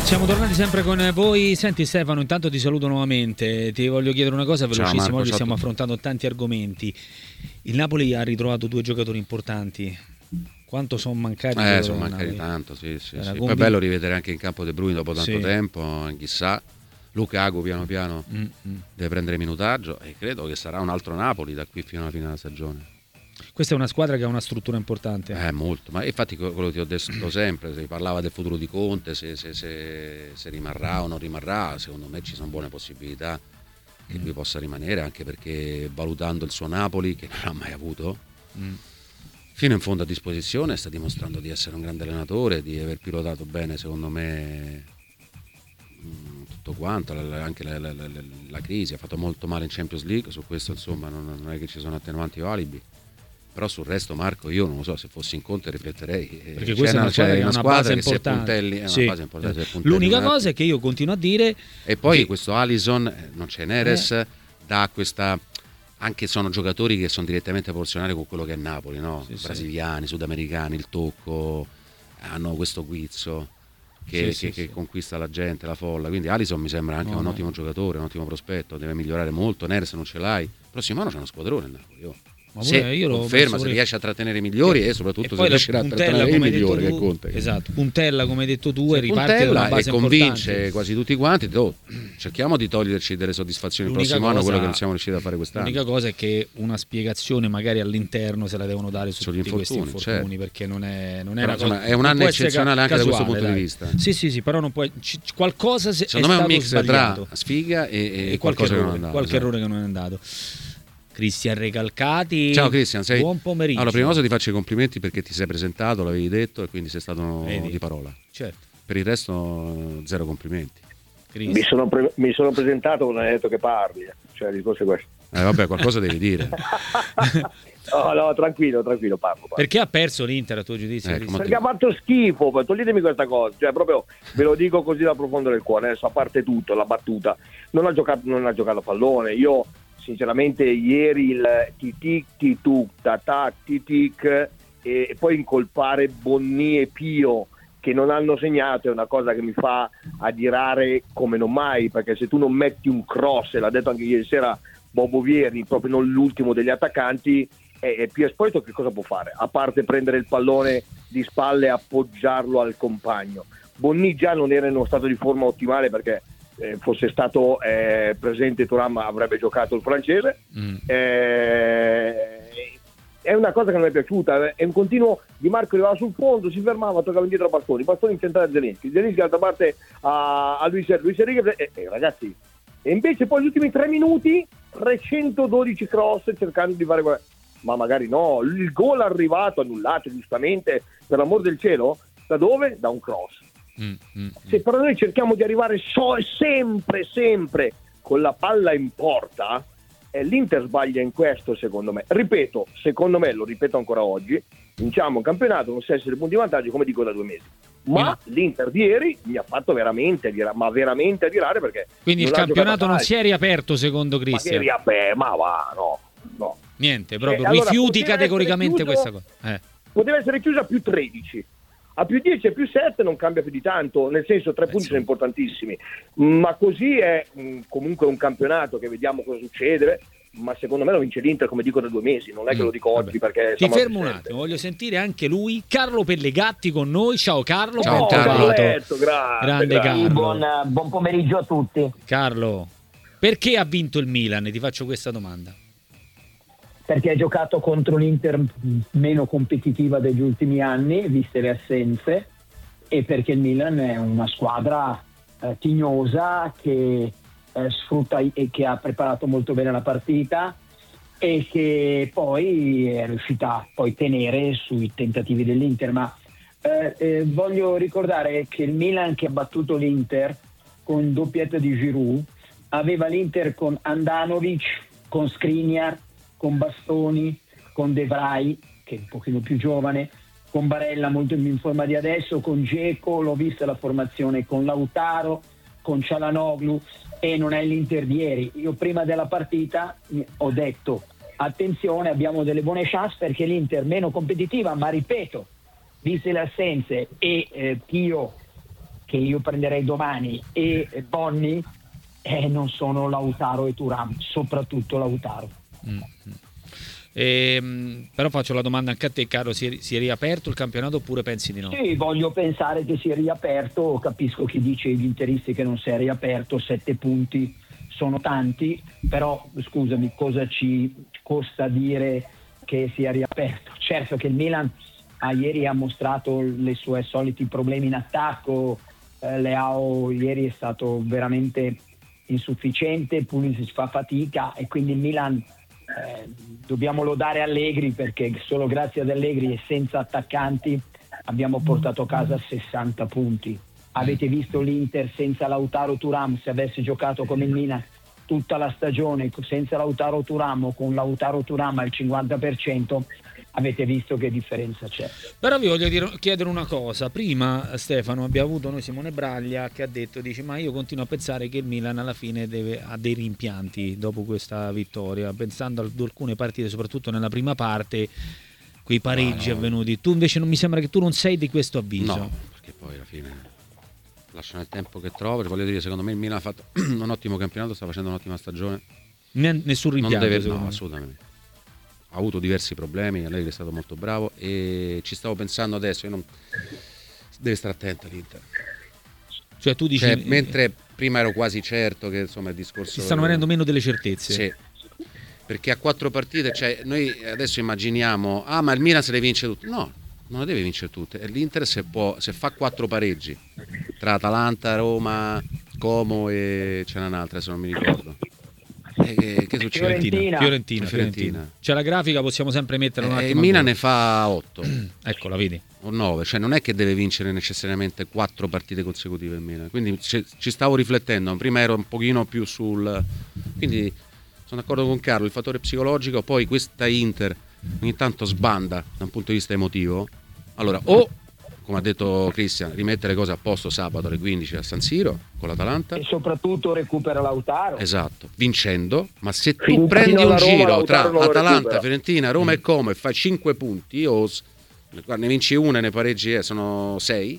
Siamo tornati sempre con voi. Senti Stefano, intanto ti saluto nuovamente. Ti voglio chiedere una cosa velocissima. Marco, oggi stiamo affrontando tanti argomenti. Il Napoli ha ritrovato 2 giocatori importanti. Quanto sono mancati? Sono mancati tanto, sì. Poi è bello rivedere anche in campo De Bruyne dopo tanto tempo, chissà. Lukaku piano piano deve prendere minutaggio e credo che sarà un altro Napoli da qui fino alla fine della stagione. Questa è una squadra che ha una struttura importante. Molto, ma infatti quello che ti ho detto sempre, si parlava del futuro di Conte, se rimarrà o non rimarrà, secondo me ci sono buone possibilità che lui possa rimanere, anche perché valutando il suo Napoli, che non ha mai avuto, fino in fondo a disposizione, sta dimostrando di essere un grande allenatore, di aver pilotato bene, secondo me, tutto quanto, anche la crisi. Ha fatto molto male in Champions League, su questo insomma non è che ci sono attenuanti o alibi. Però sul resto, Marco, io non lo so, se fossi in Conte rifletterei, perché questa è una base importante. Una base importante. L'unica cosa è che io continuo a dire, e poi questo Alisson, non c'è Neres, dà questa, anche sono giocatori che sono direttamente proporzionali con quello che è Napoli, no? Brasiliani, sudamericani, il tocco, hanno questo guizzo che conquista la gente, la folla. Quindi Alisson mi sembra anche un ottimo giocatore, un ottimo prospetto, deve migliorare molto. Neres non ce l'hai, prossimo anno c'è uno squadrone Napoli. Se conferma, se riesce a trattenere i migliori e soprattutto se riuscirà a trattenere i migliori, che conta. Esatto, puntella come hai detto tu, e riparte da una base e convince quasi tutti quanti. Cerchiamo di toglierci delle soddisfazioni il prossimo anno, quello che non siamo riusciti a fare quest'anno. L'unica cosa è che una spiegazione magari all'interno se la devono dare su tutti questi infortuni, perché non è una cosa, è un anno eccezionale anche casuale, da questo punto di vista. Sì, però non puoi, qualcosa secondo me è un mix tra sfiga e qualche errore che non è andato. Cristian Recalcati. Ciao Cristian, buon pomeriggio. Allora, prima cosa ti faccio i complimenti perché ti sei presentato, l'avevi detto e quindi sei stato di parola. Certo. Per il resto zero complimenti. Mi sono presentato, non hai detto che parli, cioè il discorso è questo. Vabbè, qualcosa devi dire. No, tranquillo, parlo. Perché ha perso l'Inter a tuo giudizio? Perché ha fatto schifo, toglietemi questa cosa, cioè proprio ve lo dico così dal profondo del cuore, adesso a parte tutto, la battuta, non ha giocato pallone. Io sinceramente ieri il titic tituk tatà titic e poi incolpare Bonni e Pio che non hanno segnato è una cosa che mi fa adirare come non mai, perché se tu non metti un cross, e l'ha detto anche ieri sera Bobo Vieri, proprio non l'ultimo degli attaccanti, è più esposto, che cosa può fare? A parte prendere il pallone di spalle e appoggiarlo al compagno. Bonni già non era in uno stato di forma ottimale, perché fosse stato presente Thuram avrebbe giocato il francese. È una cosa che non mi è piaciuta, è un continuo. Di Marco arrivava sul fondo, si fermava, toccava indietro a Bastoni in centrale a Zelinski dall'altra parte a Luis Enrique ragazzi, e invece poi gli ultimi 3 minuti 312 cross cercando di fare ma magari no, il gol arrivato annullato giustamente, per l'amor del cielo, da dove? Da un cross. Se però noi cerchiamo di arrivare sempre con la palla in porta, l'Inter sbaglia in questo, secondo me. Secondo me, lo ripeto ancora oggi, vinciamo un campionato con 6 punti di vantaggio, come dico da 2 mesi. Ma l'Inter di ieri mi ha fatto veramente adirare, perché quindi il campionato non si è riaperto, secondo Cristian? Ma va, no. Niente, proprio rifiuti categoricamente questa cosa. Poteva essere chiusa a più 13. A più 10 e più 7 non cambia più di tanto, nel senso 3 punti sono importantissimi, ma così è comunque un campionato che vediamo cosa succede, ma secondo me lo vince l'Inter, come dico da 2 mesi, non è che lo dico oggi perché... Ti fermo un attimo, voglio sentire anche lui, Carlo Pellegatti con noi. Ciao Carlo, ciao bentornato. Grande Carlo. Buon pomeriggio a tutti. Carlo, perché ha vinto il Milan? Ti faccio questa domanda. Perché ha giocato contro l'Inter meno competitiva degli ultimi anni, viste le assenze, e perché il Milan è una squadra tignosa che sfrutta e che ha preparato molto bene la partita e che poi è riuscita a tenere sui tentativi dell'Inter. Ma voglio ricordare che il Milan, che ha battuto l'Inter con doppietta di Giroud, aveva l'Inter con Andanovic, con Skriniar, con Bastoni, con De Vrij, che è un pochino più giovane, con Barella molto in forma di adesso, con Dzeko, l'ho vista la formazione con Lautaro, con Çalhanoğlu, e non è l'Inter di ieri. Io prima della partita ho detto attenzione, abbiamo delle buone chance, perché l'Inter meno competitiva, ma ripeto, viste le assenze e Pio che io prenderei domani e Bonni non sono Lautaro e Thuram, soprattutto Lautaro. Però faccio la domanda anche a te, caro, si è riaperto il campionato oppure pensi di no? Sì, voglio pensare che si è riaperto, capisco chi dice gli interisti che non si è riaperto, 7 punti sono tanti, però scusami, cosa ci costa dire che si è riaperto? Certo che il Milan ieri ha mostrato i suoi soliti problemi in attacco, Leao ieri è stato veramente insufficiente, Pulisic fa fatica e quindi il Milan dobbiamo lodare Allegri, perché solo grazie ad Allegri e senza attaccanti abbiamo portato a casa 60 punti. Avete visto l'Inter senza Lautaro Thuram? Se avesse giocato come il Milan tutta la stagione senza Lautaro Thuram o con Lautaro Thuram al 50%, avete visto che differenza c'è. Però vi voglio chiedere una cosa. Prima, Stefano, abbiamo avuto noi Simone Braglia che ha detto, dice, ma io continuo a pensare che il Milan alla fine ha dei rimpianti dopo questa vittoria, pensando ad alcune partite, soprattutto nella prima parte, quei pareggi avvenuti. Tu invece non mi sembra che tu non sei di questo avviso. No, perché poi alla fine lasciano il tempo che trova. Voglio dire, secondo me il Milan ha fatto un ottimo campionato, sta facendo un'ottima stagione. Nessun rimpianto? Non deve, no, assolutamente. Ha avuto diversi problemi, Allegri è stato molto bravo e ci stavo pensando adesso, deve stare attento l'Inter. Cioè tu dici, mentre prima ero quasi certo che insomma il discorso si stanno venendo meno delle certezze. Sì. Perché a 4 partite, cioè noi adesso immaginiamo, ma il Milan se le vince tutte. No, non le deve vincere tutte. E l'Inter se fa 4 pareggi tra Atalanta, Roma, Como e c'è un'altra se non mi ricordo. Che succede? Fiorentina. C'è la grafica, possiamo sempre mettere un attimo. Il Milan ne fa 8. Ecco, la vedi? O 9, cioè non è che deve vincere necessariamente 4 partite consecutive il Milan. Quindi ci stavo riflettendo, prima ero un pochino più quindi sono d'accordo con Carlo, il fattore psicologico, poi questa Inter ogni tanto sbanda da un punto di vista emotivo. Allora, o come ha detto Cristian, rimettere le cose a posto sabato alle 15 a San Siro con l'Atalanta e soprattutto recupera Lautaro. Esatto, vincendo, ma se tu prendi un giro tra Atalanta, Fiorentina, Roma e Como e fai 5 punti o ne vinci una e ne pareggi sono 6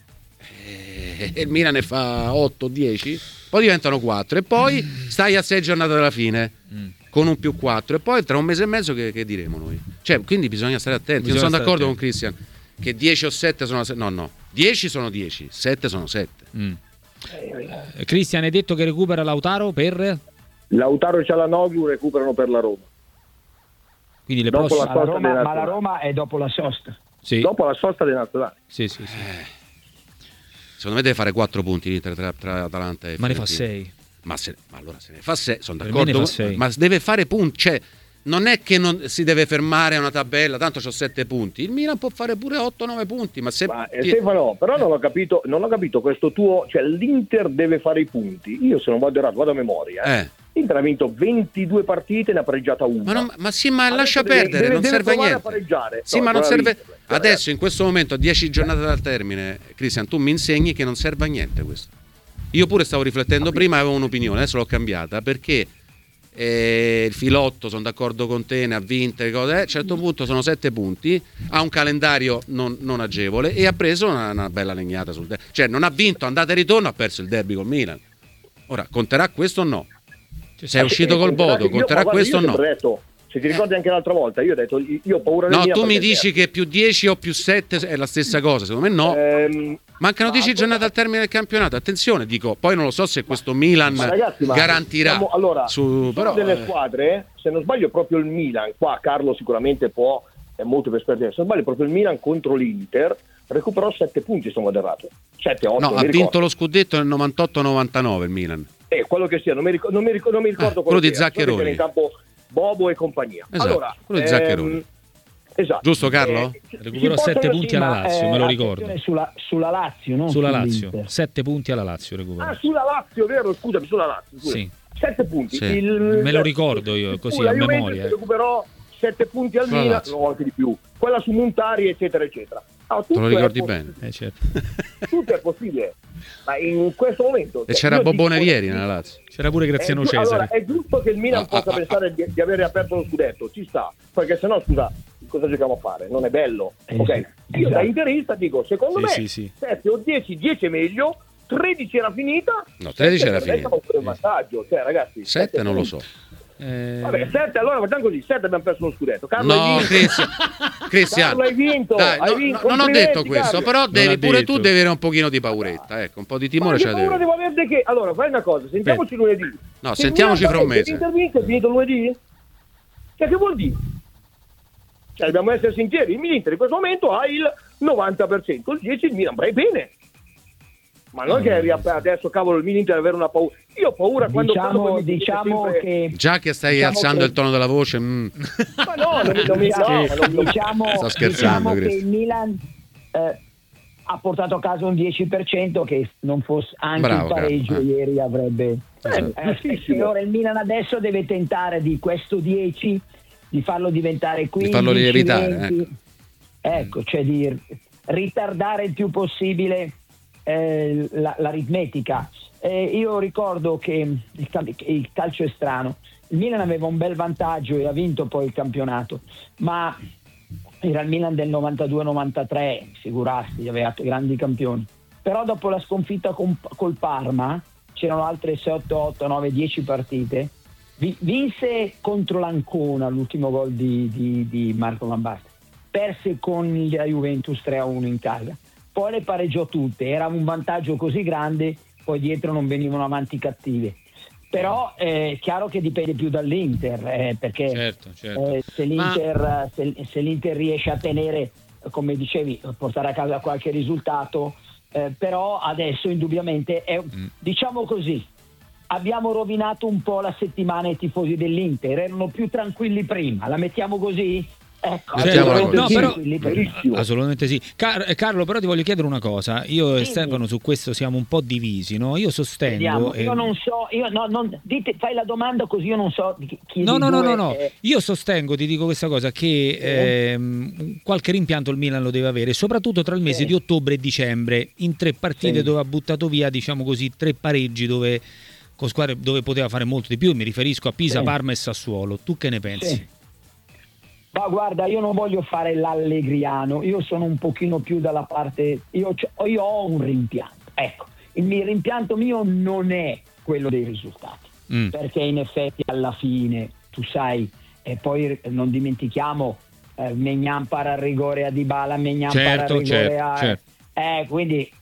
e il Milan ne fa 8-10, poi diventano 4 e poi stai a 6 giornate dalla fine con un +4 e poi tra un mese e mezzo che diremo noi, cioè quindi bisogna stare attenti. Io sono d'accordo con Cristian che 10 o 7 sono 10 sono 10, 7 sono 7. Cristian, hai detto che recupera Lautaro per? Lautaro e Cialanoglu recuperano per la Roma. Quindi dopo ma la Roma è dopo la sosta. Sì. Dopo la sosta dei nazionali. Sì. Secondo me deve fare 4 punti tra Atalanta e ma Fiorentina. ne fa 6. Ma allora se ne fa 6, sono d'accordo, ma deve fare punti, cioè non è che non si deve fermare a una tabella, tanto c'ho 7 punti. Il Milan può fare pure 8-9 punti, ma Stefano, però non ho capito questo tuo, cioè l'Inter deve fare i punti. Io se non vado errato, vado a memoria. L'Inter ha vinto 22 partite e ne ha pareggiata una. Ma lascia perdere, non serve a niente. Sì, ma non serve. Adesso in questo momento a 10 giornate dal termine, Cristian, tu mi insegni che non serve a niente questo. Io pure stavo riflettendo prima, avevo un'opinione, adesso l'ho cambiata perché il filotto, sono d'accordo con te, ne ha vinte cose, a un certo punto sono 7 punti, ha un calendario non agevole e ha preso una bella legnata sul derby, cioè non ha vinto andata e ritorno, ha perso il derby col Milan. Ora conterà questo o no? Se è uscito col Bodo, conterà questo o no? Detto, se ti ricordi anche l'altra volta, io ho detto io ho paura del Milan. No, tu mi dici che +10 o +7 è la stessa cosa, secondo me no. Mancano 10 giornate al termine del campionato, attenzione, dico, poi non lo so se questo Milan garantirà. Allora, però delle squadre, se non sbaglio proprio il Milan, qua Carlo sicuramente è molto più esperto, se non sbaglio proprio il Milan contro l'Inter recuperò 7 punti, sono errato. 7-8. No, ha vinto lo scudetto nel 98-99 il Milan. Quello che sia, non mi ricordo quello di Zaccheroni. In campo Bobo e compagnia. Esatto, allora, quello di Zaccheroni. Esatto. Giusto Carlo? Recuperò 7 punti alla Lazio, me lo ricordo. Sulla Lazio, non sulla Lazio. 7 punti alla Lazio recuperò. Sulla Lazio, vero? Scusami, sulla Lazio. Sì. 7 punti. Sì. Me lo ricordo io così a memoria. Recuperò 7 punti al Milan, o anche di più. Quella su Montari, eccetera, eccetera. Te lo ricordi bene? Certo. Tutto è possibile. Ma in questo momento e c'era Bobone ieri nella Lazio. C'era pure Graziano Cesare. Allora è giusto che il Milan possa pensare di aver aperto lo scudetto, ci sta, perché sennò scusa, cosa giochiamo a fare? Non è bello. Ok, Io da interista dico, secondo me sì. 7 o 10 è meglio, 13 era finita. No, 13 era finita. Un vantaggio, cioè ragazzi. 7 non lo so. Vabbè, 7, allora facciamo così, 7 abbiamo perso lo scudetto. Carlo, No, Cristian, Carlo, hai vinto. dai, hai vinto. non ho detto questo, Carlo. però Non ha pure detto. tu devi avere un pochino di pauretta, ecco, un po' di timore Ma ce che la paura devi. devo avere che? Allora, fai una cosa, sentiamoci lunedì. No, Se sentiamoci Milan fra un vince, mese. l'Inter vince, è finito lunedì? Cioè, che vuol dire? Cioè, dobbiamo essere sinceri, il Milan in questo momento ha il 90%, il 10% il Milan, vai bene. Ma non è che adesso, cavolo, il Milan deve avere una paura. Io ho paura quando diciamo sempre... che Già che stai alzando il tono della voce, Ma no, Sto scherzando, diciamo che Chris. il Milan ha portato a casa un 10% che non fosse anche Bravo, il pareggio Carlo. ieri avrebbe giustissimo. allora il Milan adesso deve tentare di questo 10 di farlo diventare 15, Di farlo lievitare, 20. Ecco, cioè di ritardare il più possibile l'aritmetica. Io ricordo che il calcio è strano, il Milan aveva un bel vantaggio e ha vinto poi il campionato, ma era il Milan del 92-93, figurasti, aveva grandi campioni, però dopo la sconfitta col Parma c'erano altre 7, 8, 9, 10 partite, vinse contro l'Ancona l'ultimo gol di Marco Van Basten, perse con la Juventus 3-1 in casa, poi le pareggiò tutte, era un vantaggio così grande, poi dietro non venivano avanti cattive. Però è chiaro che dipende più dall'Inter, perché certo. se l'Inter riesce a tenere, come dicevi, portare a casa qualche risultato, però adesso indubbiamente diciamo così, abbiamo rovinato un po' la settimana ai tifosi dell'Inter, erano più tranquilli prima, la mettiamo così? Ecco, No, però Benissimo. assolutamente sì. Carlo, però ti voglio chiedere una cosa. Io e Sì. Stefano su questo siamo un po' divisi, no? Io sostengo. Vediamo. Io non so, dite, fai la domanda così io non so chi No. di due, Io sostengo, ti dico questa cosa, che qualche rimpianto il Milan lo deve avere, soprattutto tra il mese di ottobre e dicembre, in 3 partite Sì. dove ha buttato via, diciamo così, 3 pareggi con squadre dove poteva fare molto di più. Mi riferisco a Pisa, Sì. Parma e Sassuolo. Tu che ne pensi? Sì. Ma guarda, io non voglio fare l'allegriano, io sono un pochino più dalla parte, io ho un rimpianto, ecco, il mio rimpianto mio non è quello dei risultati, perché in effetti alla fine, tu sai, e poi non dimentichiamo, Maignan para al rigore a Dybala, Maignan para al rigore certo. Quindi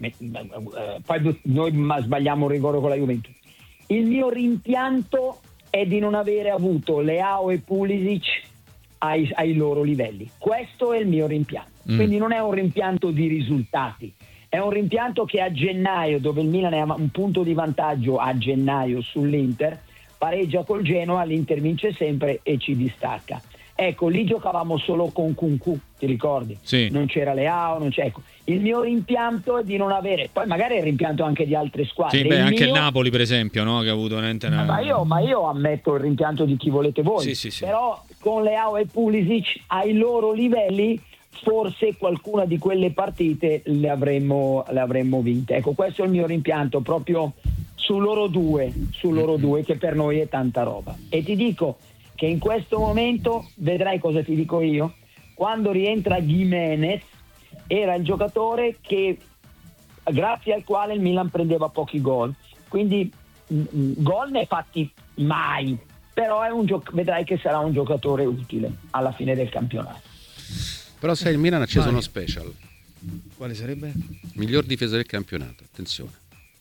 poi noi sbagliamo un rigore con la Juventus. Il mio rimpianto è di non avere avuto Leao e Pulisic ai loro livelli. Questo è il mio rimpianto. Quindi non è un rimpianto di risultati, è un rimpianto che a gennaio, dove il Milan ha un punto di vantaggio a gennaio sull'Inter, pareggia col Genoa, l'Inter vince sempre e ci distacca. Ecco, lì giocavamo solo con Kunku, ti ricordi? Sì. Non c'era Leao, non c'è. Ecco, il mio rimpianto è di non avere, poi magari è il rimpianto anche di altre squadre. Sì, anche il Napoli, per esempio, no? Che ha avuto Ma io ammetto il rimpianto di chi volete voi. Sì. Però con Leao e Pulisic ai loro livelli forse qualcuna di quelle partite le avremmo vinte. Ecco, questo è il mio rimpianto proprio su loro due, che per noi è tanta roba. E ti dico che in questo momento, vedrai cosa ti dico io, quando rientra Giménez era il giocatore che grazie al quale il Milan prendeva pochi gol, quindi gol ne fatti mai, però vedrai che sarà un giocatore utile alla fine del campionato. Però sai, il Milan ha acceso uno special. Quale sarebbe? Miglior difesa del campionato, attenzione.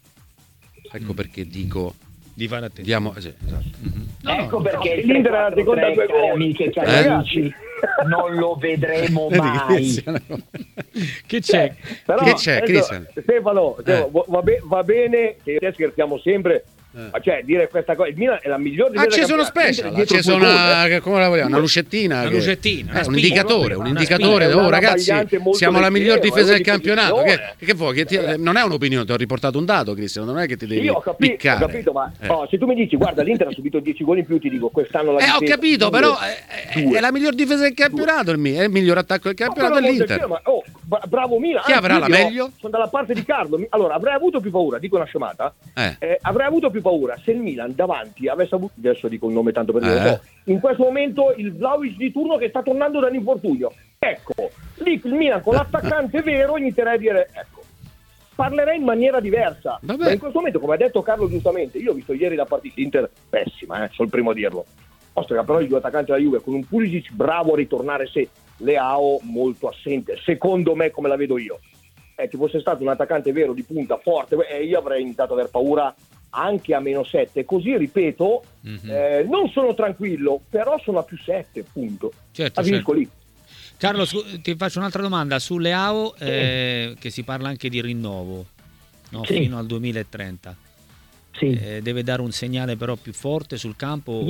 Ecco perché dico Di fare attenzione. sì, esatto. Ecco perché il l'Inter era la seconda 3-4-3, cari gol. amiche e cari amici, non lo vedremo mai. Che c'è? Però, Che c'è, adesso, Cristian? Stefano, va bene che te scherziamo sempre, ma cioè dire questa cosa, il Milan è la miglior Ha difesa acceso uno del campionato, special, ha dietro acceso due gol, una, come la vogliamo, una lucettina. Una lucettina, una un spina, indicatore, una un indicatore. spina, Oh una ragazzi, variante molto siamo la miglior leggera, difesa del di campionato. posizione. Che vuoi? non è un'opinione, ti ho riportato un dato, Cristian, non è che ti devi Io ho piccare. capito, ma se tu mi dici guarda l'Inter ha subito 10 gol in più, ti dico quest'anno la ho difesa capito, due, però due. è la miglior difesa del campionato, è il miglior attacco del campionato Ma dell'Inter. bravo Milan. Chi avrà la meglio? Sono dalla parte di Carlo. Allora avrei avuto più paura, dico una scemata, avrei avuto più paura se il Milan davanti avesse avuto, adesso dico un nome tanto per dire, in questo momento il Vlahovic di turno che sta tornando dall'infortunio, Ecco, lì il Milan con l'attaccante vero inizierei a dire, ecco, parlerei in maniera diversa. Vabbè. Ma in questo momento, come ha detto Carlo giustamente, io ho visto ieri la partita Inter pessima, sono il primo a dirlo. Ostia, però i due attaccanti della Juve con un Pulisic bravo a ritornare, se Leao molto assente, secondo me, come la vedo io. Ci fosse stato un attaccante vero di punta forte, io avrei iniziato ad aver paura anche a -7, così ripeto, non sono tranquillo, però sono a +7, punto. Certo. Lì. Carlo, ti faccio un'altra domanda su Leao, che si parla anche di rinnovo, no? Sì. Fino al 2030. Sì. Deve dare un segnale però più forte sul campo?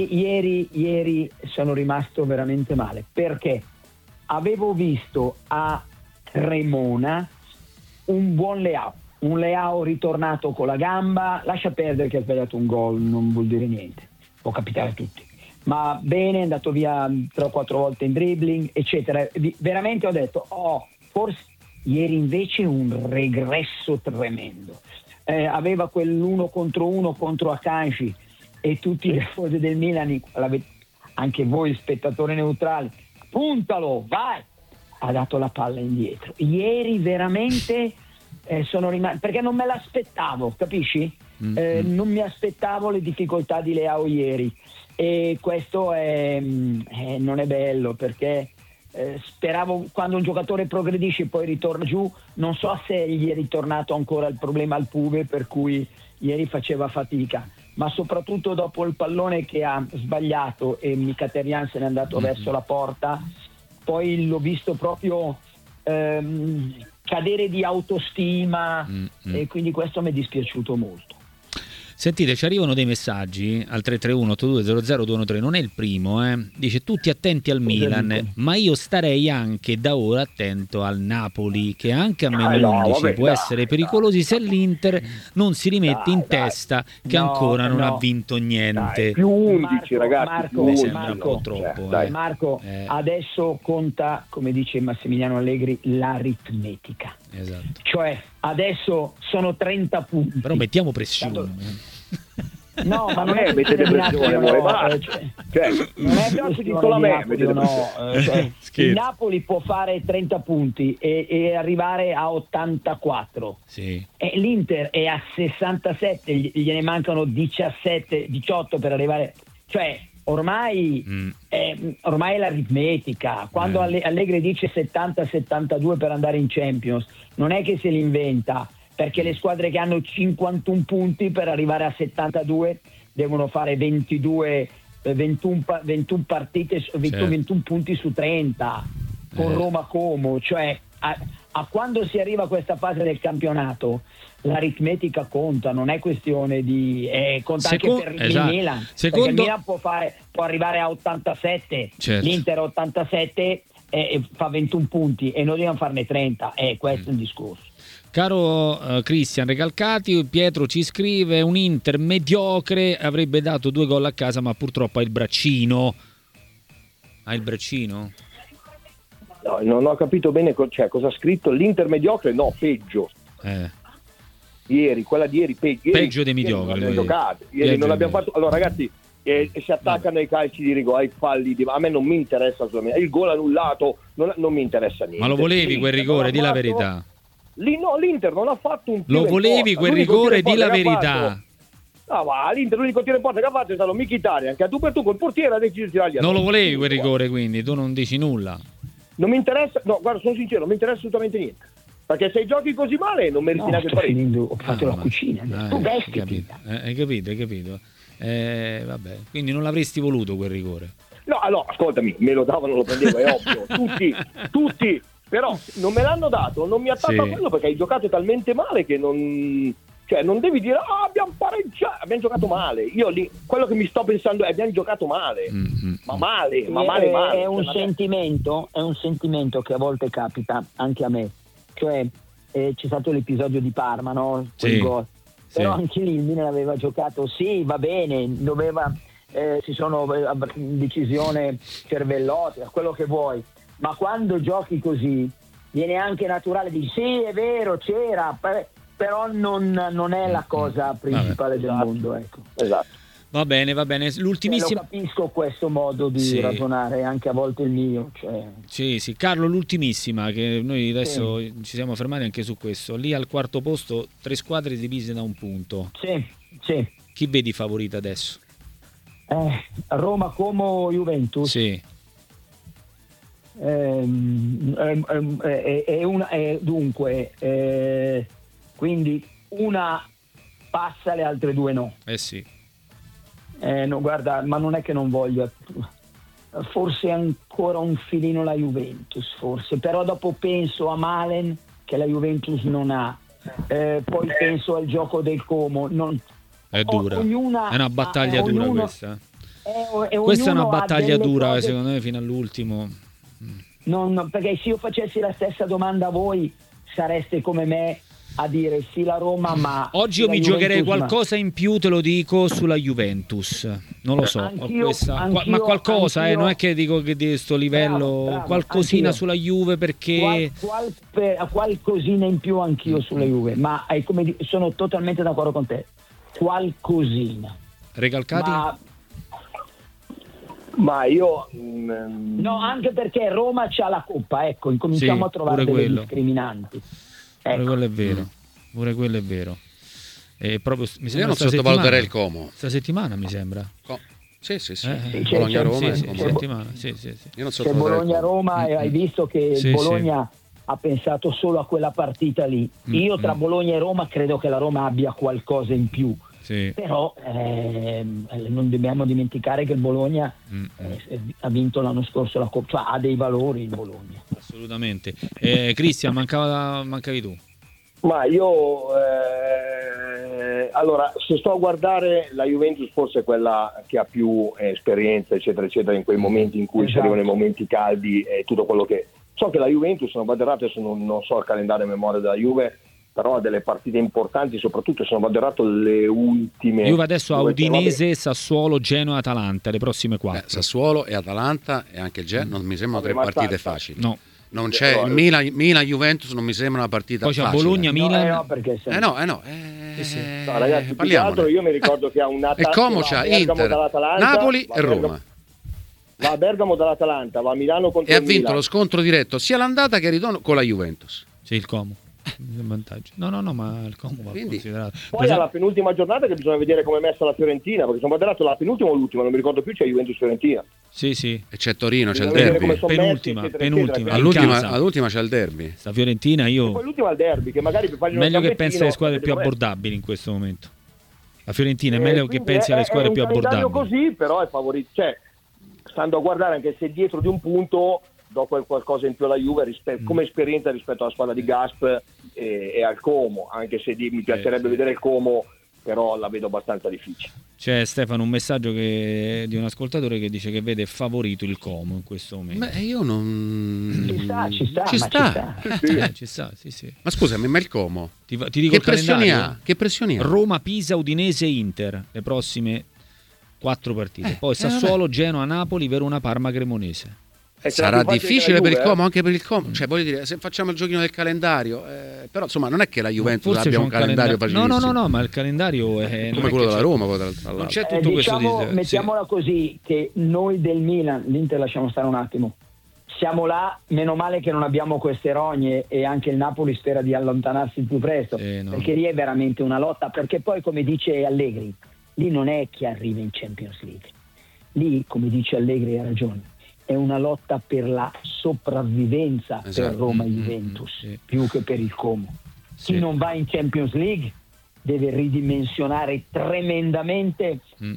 Ieri sono rimasto veramente male, perché avevo visto a Cremona un buon Leao, un Leao ritornato con la gamba, lascia perdere che ha sbagliato un gol, non vuol dire niente, può capitare a tutti, ma bene, è andato via 3 o 4 volte in dribbling, eccetera. Veramente ho detto, forse ieri invece un regresso tremendo. Aveva quell'1 contro 1 contro Akanji e tutti i tifosi del Milan, anche voi spettatori neutrali, puntalo, vai, ha dato la palla indietro. Ieri veramente sono rimasto, perché non me l'aspettavo, capisci? Non mi aspettavo le difficoltà di Leao ieri, e questo non è bello, perché speravo, quando un giocatore progredisce e poi ritorna giù, non so se gli è ritornato ancora il problema al pube, per cui ieri faceva fatica, ma soprattutto dopo il pallone che ha sbagliato e Mkhitaryan se n'è andato verso la porta, poi l'ho visto proprio cadere di autostima, e quindi questo mi è dispiaciuto molto. Sentite, ci arrivano dei messaggi al 331-8200-213, non è il primo, dice tutti attenti al Milan, ma io starei anche da ora attento al Napoli, che anche a -11 può essere pericoloso se l'Inter non si rimette in testa che ancora non ha vinto niente. Più 11 ragazzi, Marco, mi sembra un po' troppo. Marco, adesso conta, come dice Massimiliano Allegri, l'aritmetica. Esatto. Cioè, adesso sono 30 punti. Però mettiamo pressione. No, ma non è mettete pressione, non è il Napoli può fare 30 punti e arrivare a 84. Sì. E l'Inter è a 67, gliene mancano 18 per arrivare, cioè ormai è l'aritmetica. Quando Allegri dice 70-72 per andare in Champions, non è che se l'inventa, perché le squadre che hanno 51 punti per arrivare a 72 devono fare 21 partite, 21 punti su 30 con Roma Como, cioè a quando si arriva a questa fase del campionato l'aritmetica conta, non è questione di conta anche per il Milan, perché il Milan può arrivare a 87, certo. L'Inter a 87 fa 21 punti e noi dobbiamo farne 30, questo è il discorso. Caro Cristian Recalcati, Pietro ci scrive: un Inter mediocre avrebbe dato 2 gol a casa, ma purtroppo ha il braccino. Ha il braccino? No, non ho capito bene cosa ha scritto. L'Inter mediocre? No, peggio. Ieri, quella di ieri peggio dei mediocri. Ieri non abbiamo fatto. Allora ragazzi, si attaccano ai calci di rigore, ai falli a me non mi interessa assolutamente. Il gol annullato non mi interessa niente. Ma lo volevi quel rigore, di la verità? L'Inter non ha fatto un lo volevi quel rigore, di la verità? No, ma l'Inter l'unico tiro in porta che ha fatto è stato Mkhitaryan, che a tu per tu col portiere ha deciso di tirargli. Non lo volevi quel rigore, quindi tu non dici nulla? Non mi interessa, no, guarda, sono sincero, non mi interessa assolutamente niente. Perché se giochi così male non meriti neanche il pareggio. Ho fatto la cucina, hai capito. Vabbè, quindi non l'avresti voluto quel rigore? No, allora, ascoltami, me lo davano, lo prendevo, è ovvio, tutti. Però non me l'hanno dato, non mi attacco a quello, perché hai giocato talmente male che non devi dire abbiamo pareggiato, abbiamo giocato male. Io lì quello che mi sto pensando è abbiamo giocato male, ma male. È un sentimento che a volte capita anche a me. Cioè c'è stato l'episodio di Parma, no? Quel gol. Però anche lì il Milan aveva giocato, va bene, doveva ci sono decisione cervellotica, quello che vuoi. Ma quando giochi così viene anche naturale di sì, è vero, c'era, però non è la cosa principale del mondo, ecco. Esatto. Va bene, Lo l'ultimissima. capisco questo modo di ragionare, anche a volte il mio. Cioè. Sì, Carlo, l'ultimissima, che noi adesso ci siamo fermati anche su questo. Lì al quarto posto 3 squadre divise da un punto. Sì. Chi vedi favorita adesso? Roma, Como, Juventus. Sì. Dunque, quindi una passa, le altre 2 no. Sì. No, guarda, ma non è che non voglio, forse ancora un filino la Juventus, forse, però dopo penso a Malen che la Juventus non ha, poi penso al gioco del Como. È dura, è una battaglia dura questa. Questa è una battaglia dura, secondo me, fino all'ultimo. Perché se io facessi la stessa domanda a voi sareste come me a dire sì la Roma, ma oggi io mi giocherei qualcosa in più, te lo dico, sulla Juventus, non lo so, ma qualcosa, non è che dico che di sto livello, bravo, qualcosina anch'io. Sulla Juve, perché qualcosina in più anch'io sulla Juve, ma sono totalmente d'accordo con te, qualcosina. Recalcati? Ma io no, anche perché Roma c'ha la Coppa, ecco, incominciamo a trovare delle discriminanti. Pure quello è vero. E proprio, mi sembra, io non sottovaluterei il Como. Sta settimana mi sembra. Sì. Bologna-Roma. Settimana. Sì. Io non c'è Bologna-Roma e hai visto che il Bologna ha pensato solo a quella partita lì. Io tra Bologna e Roma credo che la Roma abbia qualcosa in più. Sì. Però non dobbiamo dimenticare che il Bologna ha vinto l'anno scorso la Coppa, cioè ha dei valori il Bologna. Assolutamente. Cristian, mancavi tu. Ma io allora, se sto a guardare la Juventus, forse è quella che ha più esperienza, eccetera eccetera, in quei momenti in cui si arrivano i momenti caldi e tutto quello che so. Che la Juventus, non vado errato, adesso non so il calendario a memoria della Juve, però ha delle partite importanti, soprattutto se non vado errato le ultime. Juve adesso ha Udinese, Sassuolo, Genoa, Atalanta, le prossime 4. Sassuolo e Atalanta e anche il Genoa non mi sembrano 3 partite facili. No. Non c'è il Milan Juventus, non mi sembra una partita poi c'è facile. Bologna Milan. No, perché no, ragazzi, più che altro io mi ricordo che ha una e Como c'ha Inter, Napoli e Roma. Va a Bergamo dall'Atalanta, va a Milano contro e il ha vinto Milan. lo scontro diretto sia l'andata che il ritorno con la Juventus. Sì, il Como. Vantaggio. No, ma il Como va considerato. Poi alla penultima giornata che bisogna vedere come è messa la Fiorentina, perché sono moderato la penultima o l'ultima, non mi ricordo più, c'è Juventus-Fiorentina. Sì. E c'è Torino, c'è il derby. Penultima. All'ultima c'è il derby. Sta Fiorentina e poi l'ultima al derby, che magari per fargli meglio che pensi alle squadre più abbordabili in questo momento. La Fiorentina è meglio che pensi alle squadre più abbordabili. Così, però è favorito, cioè stando a guardare anche se dietro di un punto do qualcosa in più alla Juve come esperienza rispetto alla squadra di Gasp e al Como, anche se mi piacerebbe vedere il Como, però la vedo abbastanza difficile. C'è Stefano un messaggio di un ascoltatore che dice che vede favorito il Como in questo momento. Beh, io non ci sta. Sì. Ma scusami, ma il Como ti dico che pressioni ha? Roma, Pisa, Udinese, Inter, le prossime 4 partite. Poi Sassuolo, Genoa, Napoli, Verona, Parma, Cremonese. Sarà difficile per il Como, anche per il Como, cioè voglio dire, se facciamo il giochino del calendario, però insomma non è che la Juventus abbia un calendario facilissimo. No, ma il calendario è come quello della Roma, non c'è tutto questo mettiamola così, che noi del Milan, l'Inter lasciamo stare un attimo, siamo là, meno male che non abbiamo queste rogne, e anche il Napoli spera di allontanarsi il più presto, perché lì è veramente una lotta, perché poi come dice Allegri, lì non è chi arriva in Champions League, lì come dice Allegri ha ragione, è una lotta per la sopravvivenza per Roma e Juventus, più che per il Como. Chi non va in Champions League deve ridimensionare tremendamente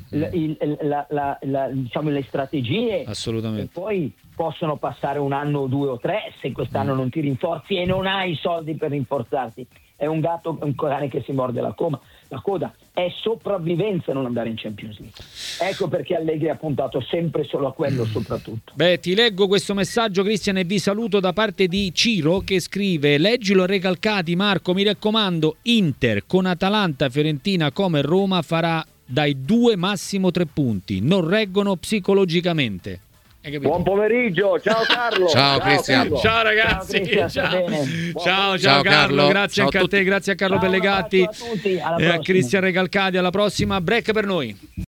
diciamo, le strategie. Assolutamente. E poi possono passare un anno o 2 o 3 se quest'anno non ti rinforzi e non hai i soldi per rinforzarti. È un gatto, un cane che si morde la coda. È sopravvivenza non andare in Champions League. Ecco perché Allegri ha puntato sempre solo a quello soprattutto. Beh, ti leggo questo messaggio, Cristian, e vi saluto da parte di Ciro che scrive: leggilo Recalcati, Marco, mi raccomando, Inter con Atalanta, Fiorentina, come Roma farà dai 2 massimo 3 punti, non reggono psicologicamente. Buon pomeriggio, ciao Carlo. Ciao Cristian. Carlo. Ciao ragazzi. Ciao Carlo, grazie anche a te, grazie a Carlo Pellegatti a tutti, e a Cristian Recalcati. Alla prossima, break per noi.